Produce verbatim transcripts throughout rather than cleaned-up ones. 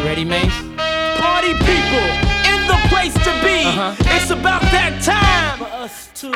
ready, Mace? Party people in the place to be. Uh-huh. It's about that time for us to.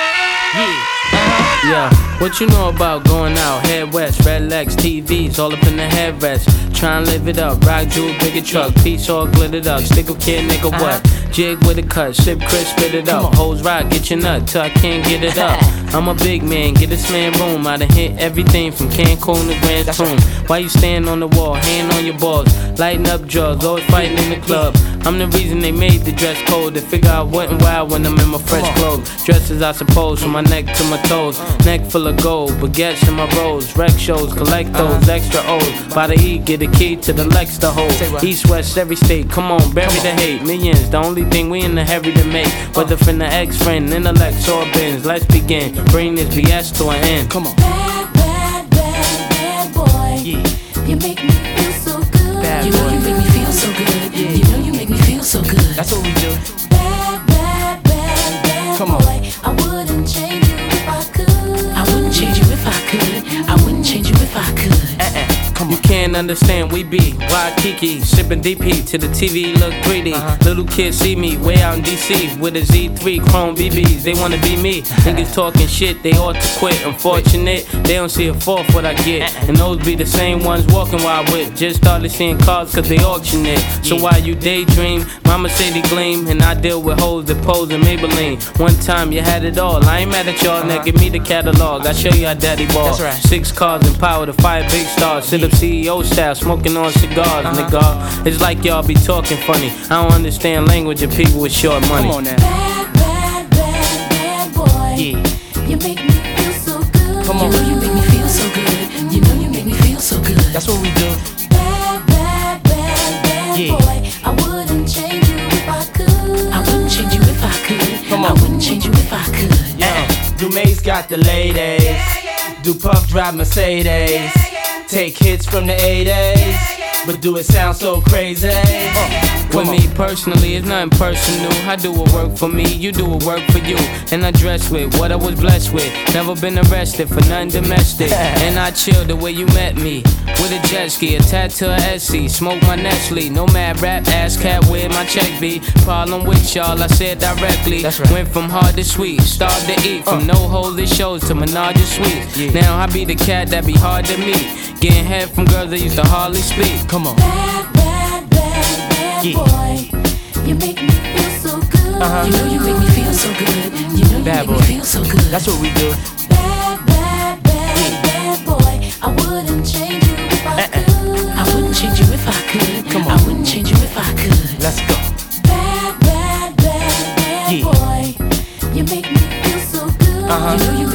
Yeah. Uh-huh. Yeah, what you know about going out? Head west, red legs, T Vs, all up in the headrest. Try and live it up, rock jewel, bigger truck, piece all glittered up. Stick a kid, nigga, what? Jig with a cut, sip crisp, spit it up. Hoes rock, get your nut till I can't get it up. I'm a big man, get this man room. I done hit everything from Cancun to Grand Tune. Why you stand on the wall, hand on your balls, lighting up drugs, always fighting in the club. I'm the reason they made the dress code. They figure I wasn't wild when I'm in my fresh clothes. Dresses I suppose, from my neck to my toes. Neck full of gold, baguettes in my rolls. Rec shows, collect those extra O's. By the E, get a key to the Lex to hold. East, west, every state, come on, bury the hate. Millions, the only thing we in the heavy to make. Whether from the ex-friend, intellect, or bins. Let's begin, bring this B S to an end. Come on. Bad, bad, bad, bad boy. Yeah. You make me feel so good. Bad you know boy. you make me feel so good. Yeah. You know you make me feel so good. That's what we do. Bad, bad, bad, bad Come on. boy. I wouldn't change you if I could. I wouldn't change you if I could. I wouldn't change you if I could. Uh-uh. You can't understand, we be Waikiki, sipping D P to the T V look three D. Uh-huh. Little kids see me way out in D C with a Z three Chrome B Bs. They wanna be me. Niggas talking shit, they ought to quit. Unfortunate, they don't see a fourth what I get. And those be the same ones walking while I whip. Just started seeing cars cause they auction it. So while you daydream, mama say they gleam. And I deal with hoes that pose in Maybelline. One time you had it all, I ain't mad at y'all. Now give me the catalog, I show you how daddy ball. That's right. Six cars and power to five big stars. Sit up C E O style, smoking on cigars, uh-huh. nigga. It's like y'all be talking funny. I don't understand language of people with short money. Come on now. Bad, bad, bad, bad boy. Yeah. You make me feel so good. Come on. You know you make me feel so good. You know you make me feel so good. That's what we do. Bad, bad, bad, bad Yeah. boy. I wouldn't change you if I could. I wouldn't change you if I could. Come I on. wouldn't change you if I could. Yeah. Dumaze got the ladies. Do Puff drive Mercedes. Take hits from the eighties, but do it sound so crazy? Uh, with me personally, it's nothing personal. I do what work for me, you do what work for you. And I dress with what I was blessed with. Never been arrested for nothing domestic. And I chill the way you met me, with a jet ski, a tattoo of Essie. Smoke my Nestle, no mad rap, ass cat where my check be. Problem with y'all, I said directly. That's right. Went from hard to sweet, starved to eat. From uh. no holy shows to menage a suite. Yeah. Now I be the cat that be hard to meet. Getting head from girls that used to hardly speak. Come on. Bad, bad, bad, bad Yeah. boy. You make me feel so good. Uh-huh. You know you make me feel so good. You know you Bad make boy. me feel so good. That's what we do. Bad, bad, bad, bad boy. I wouldn't change you if I Uh-uh. could. I wouldn't change you if I could. Come on. I wouldn't change you if I could. Let's go. Bad, bad, bad, bad Yeah. boy. You make me feel so good. Uh-huh. You know you